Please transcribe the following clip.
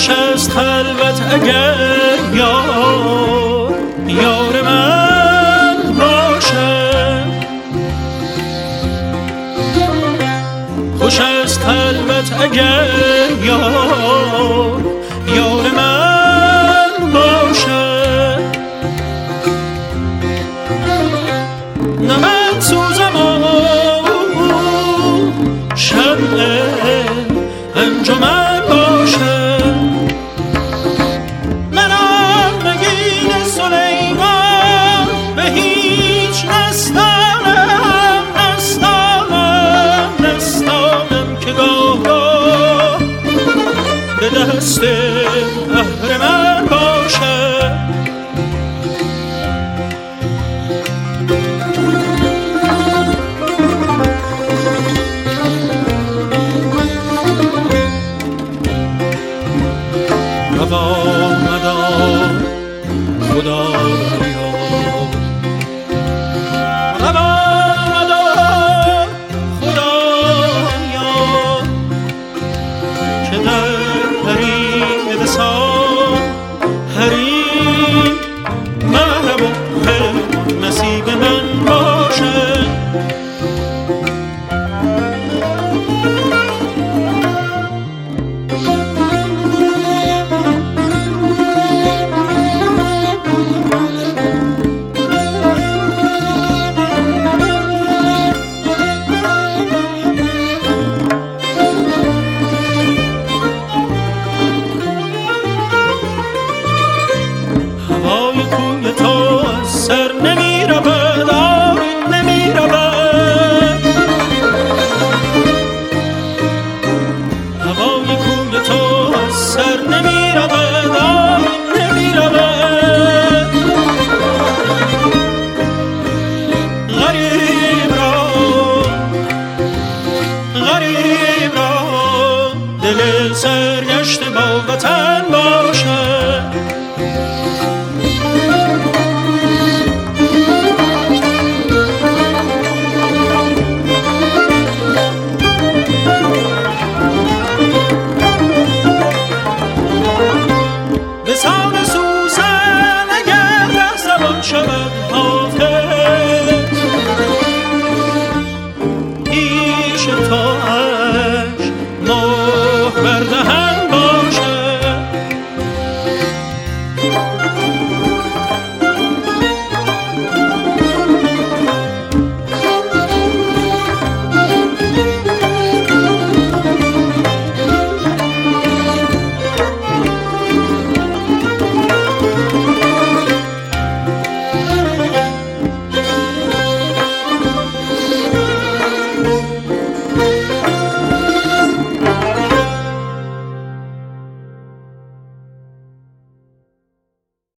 خوش است خلوت اگر یار من باشد. خوش است خلوت اگر یار من باشد. نه من سوزم شمع انجمن باشد. منم نگین سلیمان به هیچ نستانم که گاه به دست اهرمن باشد. روا مدار خدایا، روا مدار خدایا که در حریم وصال حریم محبوب نصیب من باشد. غریب